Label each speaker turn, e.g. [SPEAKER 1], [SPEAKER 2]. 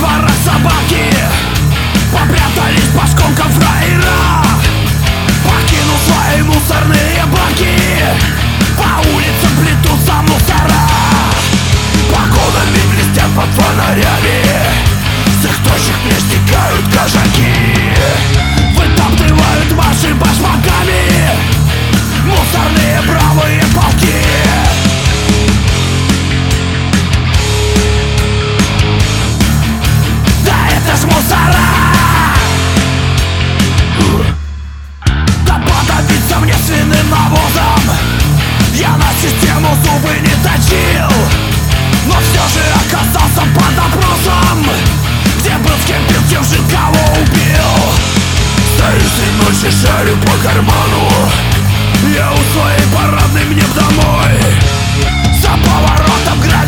[SPEAKER 1] дворах собаки попрятались по шконкам фраера. Покинул свои мусорные баки, по улицам плетутся мусора. Погонами блестят под фонарями, с их точек не стекают кошаки. Вытаптывают ваши башмаками мусорные правые полки. Да это ж мусора! Да подавиться мне свиным навозом я на систему зубы не точил, но все же оказался под допросом, где был, с кем пил, чем жил, кого убил. Стою средь ночи, шарю по карману, я у своей парадной, мне б домой. За поворотом грязь